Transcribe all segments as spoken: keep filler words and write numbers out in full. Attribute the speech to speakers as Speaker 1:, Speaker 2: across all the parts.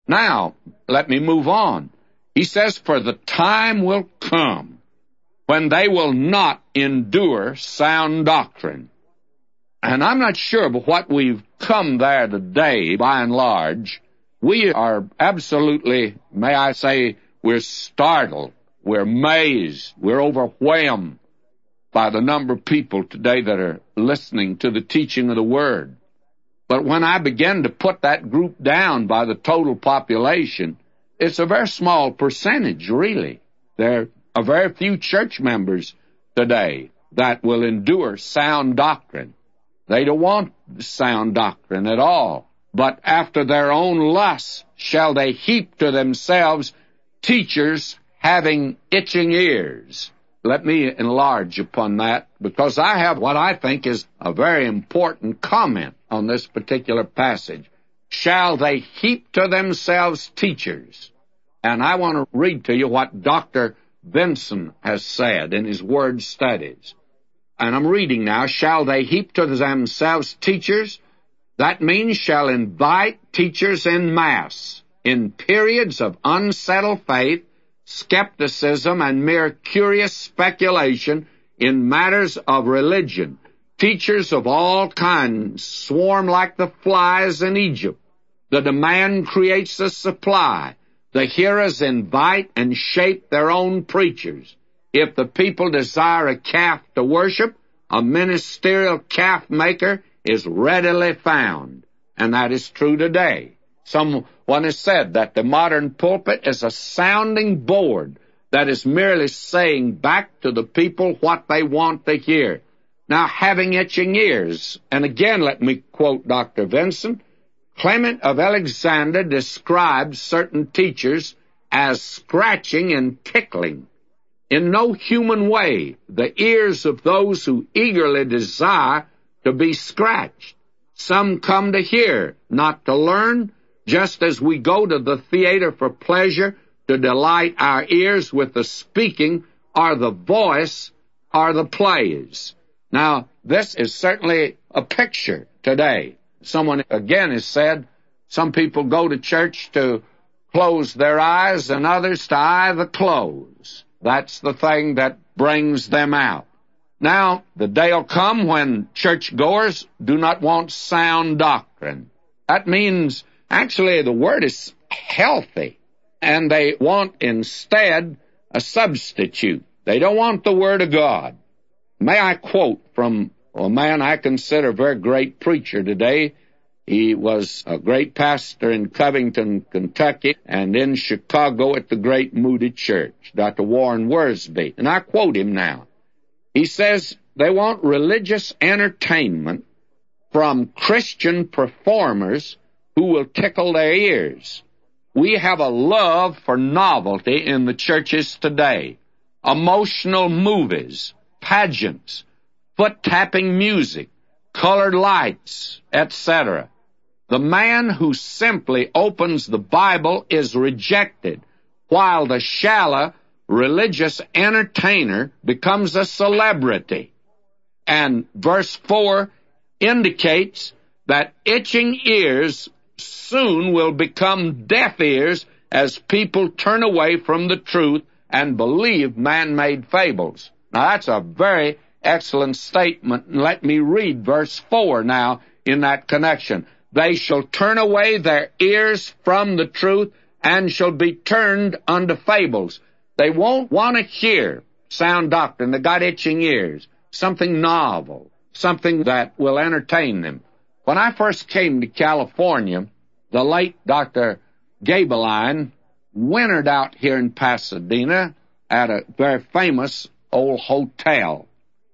Speaker 1: Now, let me move on. He says, for the time will come when they will not endure sound doctrine. And I'm not sure but what we've come there today, by and large. We are absolutely, may I say, we're startled, we're amazed, we're overwhelmed by the number of people today that are listening to the teaching of the Word. But when I begin to put that group down by the total population, it's a very small percentage, really. There are very few church members today that will endure sound doctrine. They don't want sound doctrine at all. But after their own lusts shall they heap to themselves teachers having itching ears. Let me enlarge upon that, because I have what I think is a very important comment on this particular passage. Shall they heap to themselves teachers? And I want to read to you what Doctor Vinson has said in his word studies. And I'm reading now, shall they heap to themselves teachers? That means shall invite teachers in mass, in periods of unsettled faith, skepticism, and mere curious speculation in matters of religion. Teachers of all kinds swarm like the flies in Egypt. The demand creates the supply. The hearers invite and shape their own preachers. If the people desire a calf to worship, a ministerial calf maker is readily found. And that is true today. Someone has said that the modern pulpit is a sounding board that is merely saying back to the people what they want to hear. Now, having itching ears, and again let me quote Doctor Vinson, Clement of Alexander describes certain teachers as scratching and tickling. In no human way the ears of those who eagerly desire to be scratched. Some come to hear, not to learn, just as we go to the theater for pleasure, to delight our ears with the speaking or the voice or the plays. Now, this is certainly a picture today. Someone again has said, some people go to church to close their eyes and others to eye the close. That's the thing that brings them out. Now, the day will come when churchgoers do not want sound doctrine. That means, actually, the word is healthy, and they want instead a substitute. They don't want the Word of God. May I quote from a man I consider a very great preacher today. He was a great pastor in Covington, Kentucky, and in Chicago at the great Moody Church, Doctor Warren Wiersbe. And I quote him now. He says, they want religious entertainment from Christian performers who will tickle their ears. We have a love for novelty in the churches today. Emotional movies, pageants, foot-tapping music, colored lights, et cetera. The man who simply opens the Bible is rejected, while the shallow religious entertainer becomes a celebrity. And verse four indicates that itching ears soon will become deaf ears as people turn away from the truth and believe man-made fables. Now, that's a very excellent statement. Let me read verse four now in that connection. They shall turn away their ears from the truth and shall be turned unto fables. They won't want to hear sound doctrine. They got itching ears, something novel, something that will entertain them. When I first came to California, the late Doctor Gabeline wintered out here in Pasadena at a very famous old hotel.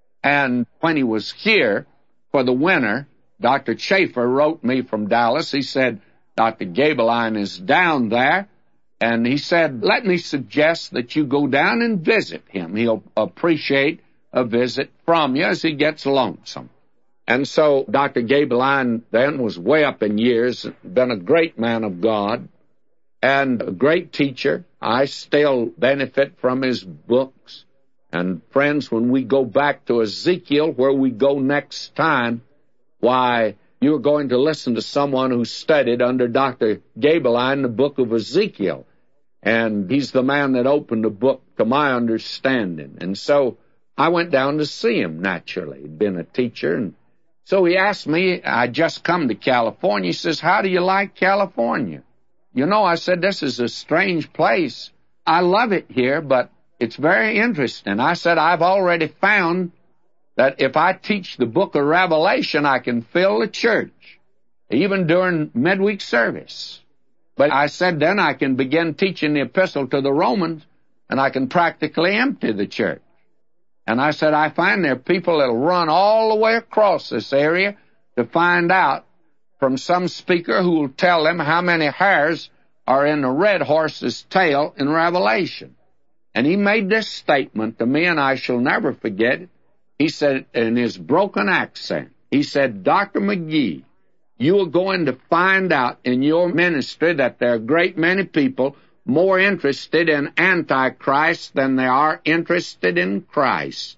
Speaker 1: And when he was here for the winter, Doctor Chafer wrote me from Dallas. He said, Doctor Gabeline is down there. And he said, let me suggest that you go down and visit him. He'll appreciate a visit from you as he gets lonesome. And so Doctor Gabeline then was way up in years, been a great man of God, and a great teacher. I still benefit from his books. And friends, when we go back to Ezekiel, where we go next time, why, you were going to listen to someone who studied under Doctor Gabeline the book of Ezekiel. And he's the man that opened the book to my understanding. And so I went down to see him, naturally. He'd been a teacher. And so he asked me, I'd just come to California. He says, how do you like California? You know, I said, this is a strange place. I love it here, but it's very interesting. I said, I've already found that if I teach the book of Revelation, I can fill the church, even during midweek service. But I said, then I can begin teaching the epistle to the Romans, and I can practically empty the church. And I said, I find there are people that will run all the way across this area to find out from some speaker who will tell them how many hairs are in the red horse's tail in Revelation. And he made this statement to me, and I shall never forget it. He said, in his broken accent, he said, Doctor McGee, you are going to find out in your ministry that there are a great many people more interested in Antichrist than they are interested in Christ.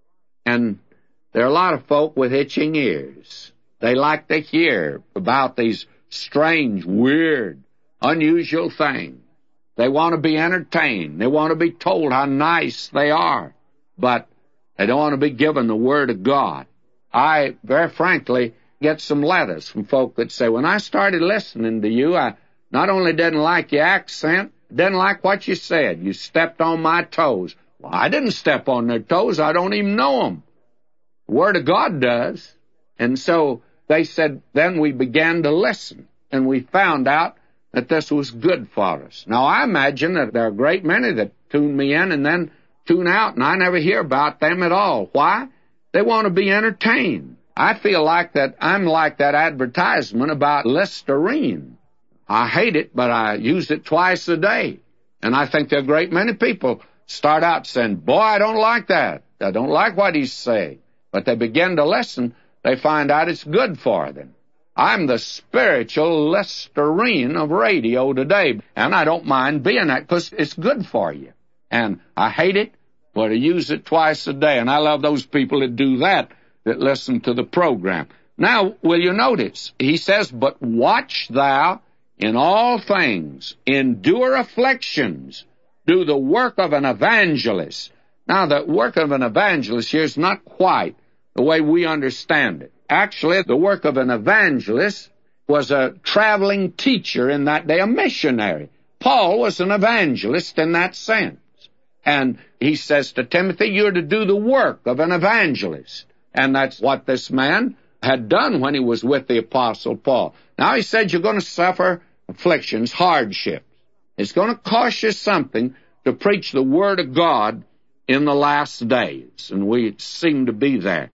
Speaker 1: And there are a lot of folk with itching ears. They like to hear about these strange, weird, unusual things. They want to be entertained. They want to be told how nice they are. But they don't want to be given the Word of God. I, very frankly, get some letters from folk that say, when I started listening to you, I not only didn't like your accent, didn't like what you said. You stepped on my toes. Well, I didn't step on their toes. I don't even know them. The Word of God does. And so they said, then we began to listen, and we found out that this was good for us. Now, I imagine that there are a great many that tune me in and then tune out, and I never hear about them at all. Why? They want to be entertained. I feel like that I'm like that advertisement about Listerine. I hate it, but I use it twice a day. And I think there are a great many people start out saying, boy, I don't like that. I don't like what he's saying. But they begin to listen, they find out it's good for them. I'm the spiritual Listerine of radio today, and I don't mind being that because it's good for you. And I hate it, but I use it twice a day, and I love those people that do that, that listen to the program. Now, will you notice? He says, but watch thou in all things, endure afflictions, do the work of an evangelist. Now, the work of an evangelist here is not quite the way we understand it. Actually, the work of an evangelist was a traveling teacher in that day, a missionary. Paul was an evangelist in that sense. And he says to Timothy, you're to do the work of an evangelist. And that's what this man had done when he was with the Apostle Paul. Now he said you're going to suffer afflictions, hardships. It's going to cost you something to preach the Word of God in the last days. And we seem to be there.